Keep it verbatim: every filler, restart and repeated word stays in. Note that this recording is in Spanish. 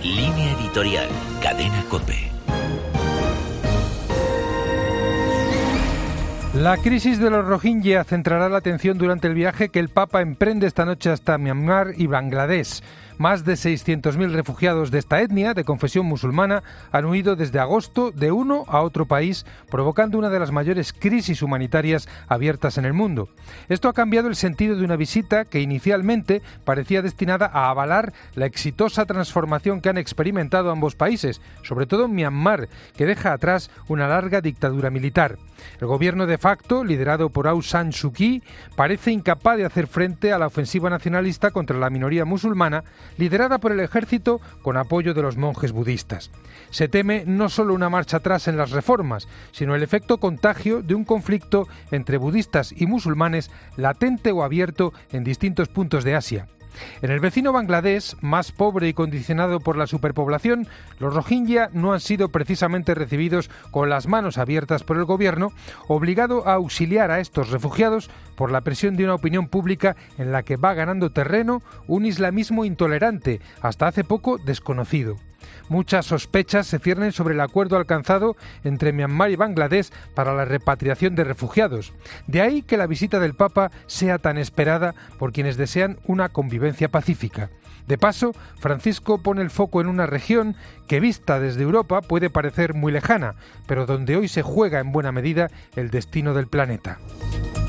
Línea editorial, Cadena COPE. La crisis de los Rohingya centrará la atención durante el viaje que el Papa emprende esta noche hasta Myanmar y Bangladesh. Más de seiscientos mil refugiados de esta etnia, de confesión musulmana, han huido desde agosto de uno a otro país, provocando una de las mayores crisis humanitarias abiertas en el mundo. Esto ha cambiado el sentido de una visita que inicialmente parecía destinada a avalar la exitosa transformación que han experimentado ambos países, sobre todo en Myanmar, que deja atrás una larga dictadura militar. El gobierno de facto, liderado por Aung San Suu Kyi, parece incapaz de hacer frente a la ofensiva nacionalista contra la minoría musulmana, liderada por el ejército con apoyo de los monjes budistas. Se teme no solo una marcha atrás en las reformas, sino el efecto contagio de un conflicto entre budistas y musulmanes latente o abierto en distintos puntos de Asia. En el vecino Bangladesh, más pobre y condicionado por la superpoblación, los Rohingya no han sido precisamente recibidos con las manos abiertas por el gobierno, obligado a auxiliar a estos refugiados por la presión de una opinión pública en la que va ganando terreno un islamismo intolerante, hasta hace poco desconocido. Muchas sospechas se ciernen sobre el acuerdo alcanzado entre Myanmar y Bangladesh para la repatriación de refugiados. De ahí que la visita del Papa sea tan esperada por quienes desean una convivencia pacífica. De paso, Francisco pone el foco en una región que, vista desde Europa, puede parecer muy lejana, pero donde hoy se juega en buena medida el destino del planeta.